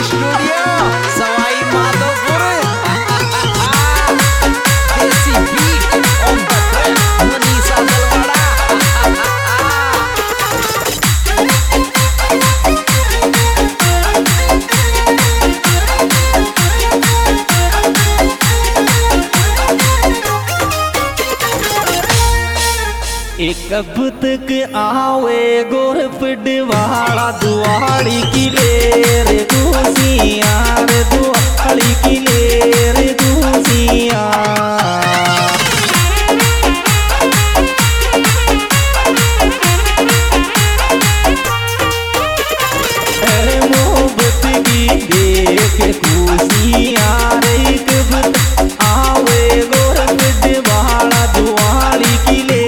Studio Sawai Madhopur. Desi beat on the track Manisha Dalwada. एक कब तक आवे गोरफडवाड़ा दुआड़ी की लेर दूसिया रे दुआड़ी की लेर दूसिया। अरे मोहब्बत की देख खुशिया रे कब तक आवे गोरफडवाड़ा दुआड़ी की लेर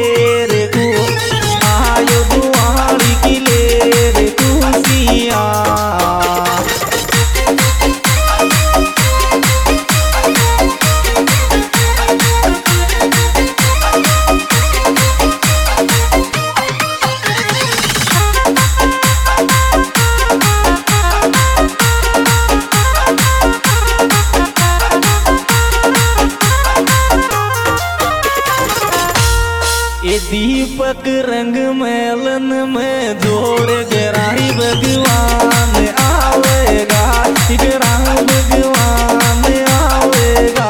दीपक रंग मेलन में जोड़ गराही भगवान आवेगा, गराह भगवान आवेगा।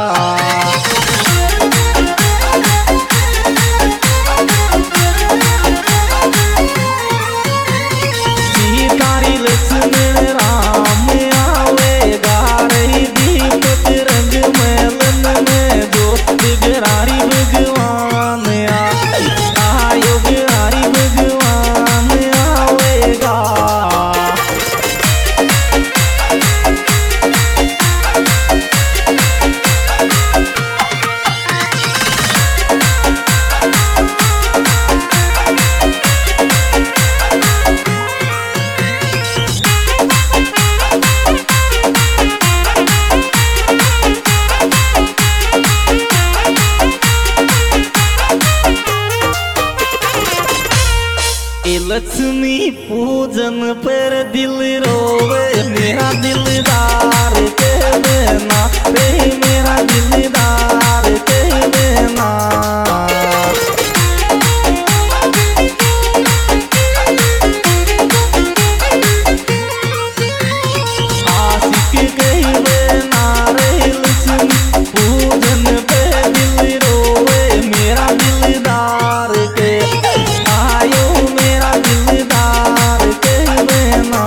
सीतारी लक्ष्मण राम आवेगा रही दीपक रंग मेलन में जोड़ गराही भगवान लक्ष्मी पूजन पर दिल रोवे मेरा दिलदार कह देना रे मेरा दिलदार कह देना। आशिक कह देना रे लक्ष्मी पूजन पर दिल रोवे मेरा दिलदार के आयो दिलदार कह देना।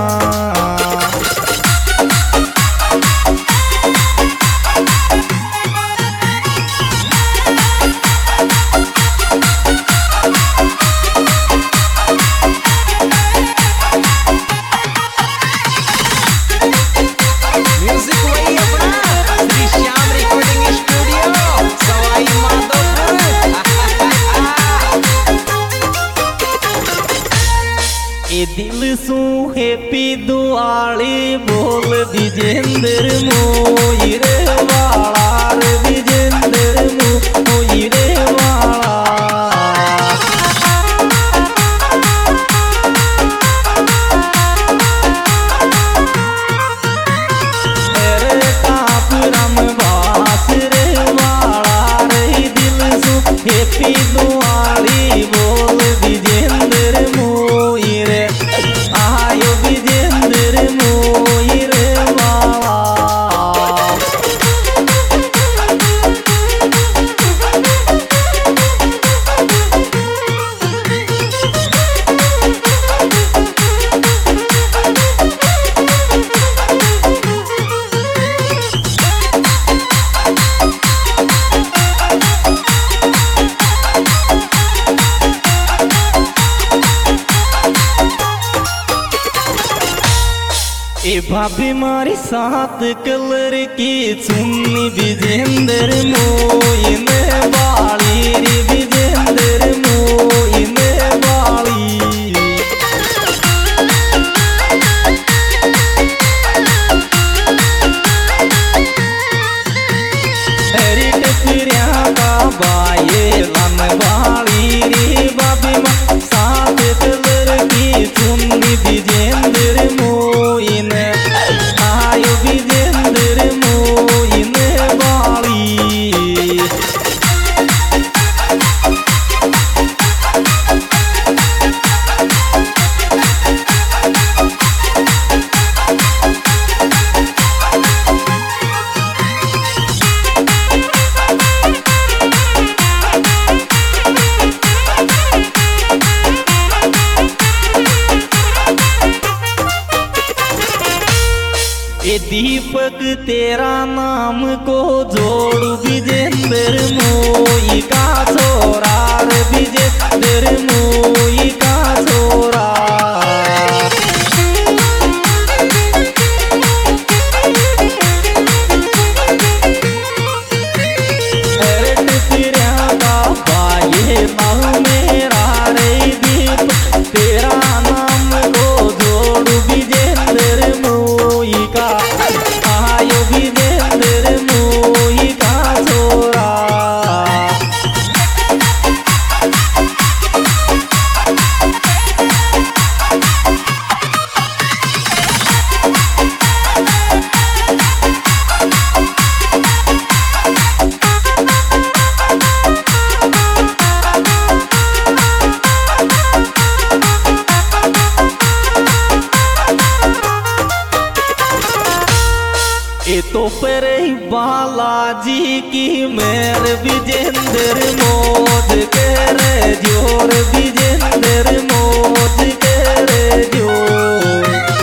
म्यूजिक वही अपना श्री श्याम रिकॉर्डिंग स्टूडियो सवाई माधोपुर। ए दिल सू हैप्पी दुआली बोल विजेंद्र मोई रे वाला रे विजेंद्र मोई रे वाला। अरे काप राम बास रे वाला रे दिल सू हैप्पी दुआली बोल विजेंद्र मोई रे आयो विजेंद्र मोई रे वाला। ए भाभी मारी साथ कलर की चुन्नी विजेंद्र मोई ने बाली रे विजेंद्र मोई ने बाली। हरी टकरिया का बाये लन बाली रे भाभी माँ साथ कलर की चुन्नी विजेंद्र मोई ने ये दीपक तेरा नाम को जोड़ विजेंद्र मोई का छोरा रे विजेंद्र मोई का छोरा। अरे टिपरिया बाबा ये नाम मेरा रे दीपक तेरा नाम को जोड़ विजेंद्र मोई का आयो विजेंद्र मोई का छोरा। ये तो पर बालाजी की मेर विजेंद्र मोद करे जोर विजेंद्र मोद करे जोर।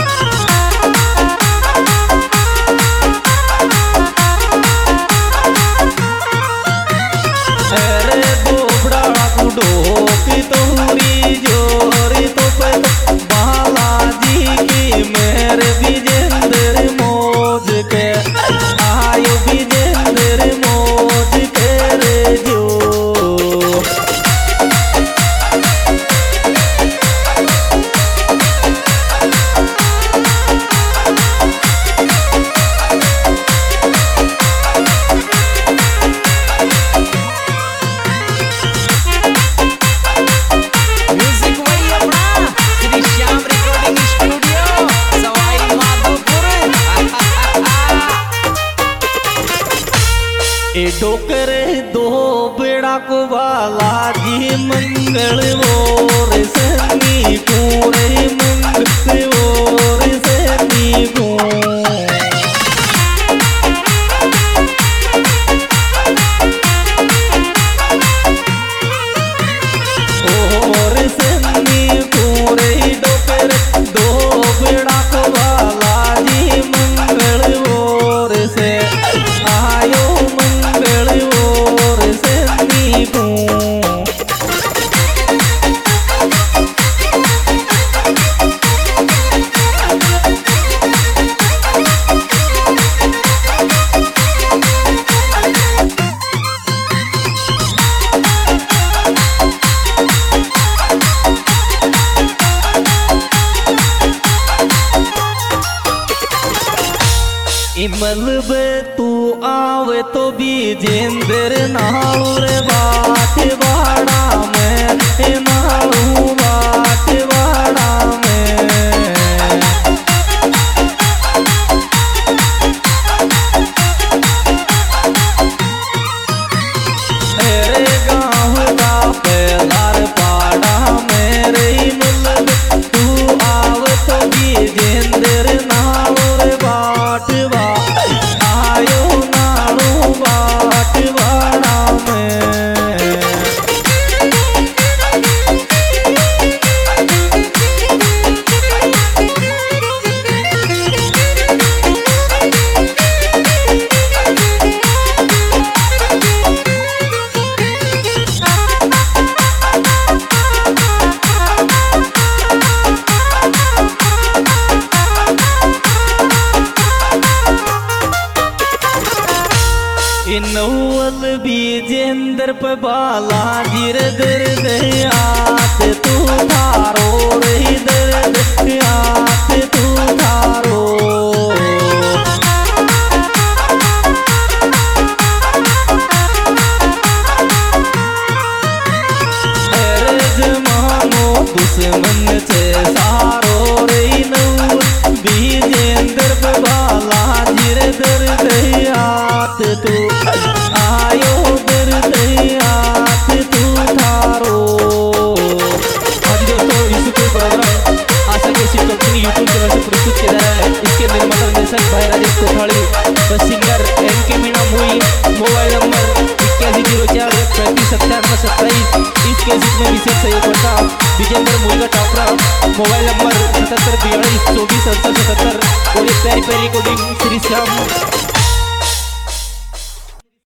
अरे दोबड़ा कुडो की तोरी जोर तो पर बालाजी की मेर विजेंद्र मोद के आयो विजेंद्र मोद करे जो। म्यूजिक वही अपना श्री श्याम रिकॉर्डिंग स्टूडियो सवाई माधोपुर। ए डोकरे दो बेड़ा को बालाजी मंगल और सनी पूरे मंगल और सनी को। और सनी पूरे डोकरे दो बेड़ा को बालाजी मंगल और से आयो मंगल और सनी को। इमलब तू आवे तो विजेंद्र नालू रे बाट बाड़ा में नालू बाट बाड़ा में। अरे गाँव का पेलार पाड़ा मेरे इमलब तू आवे तो विजेंद्र नालू रे बाट आयो नालू बाट बाड़ा में। नौवल विजेंद्र पे बालाजी रे दर्द आत तू थारो रे दर्द आत तू थारो। अरे जमानो दुश्मन से सारो रे नौवल विजेंद्र पे बालाजी रे दर्द आत तू आयो दर्द आत तू थारो। आज दोस्तों इस प्रोग्राम आशा के इसी कंपनी यूट्यूब चैनल से प्रस्तुत किया जा रहा है। इसके निर्माता निर्देशक भाई राजेश कोठाड़ी व सिंगर एनके मीणा मुई। Mobile number 8104 3597 27। इस कैसेट में विशेष सहयोग करता विजेंद्र मुर्गा टापरा, मोबाइल नंबर 77 42 24 67 77 और एक प्यारी प्यारी रिकॉर्डिंग श्री श्याम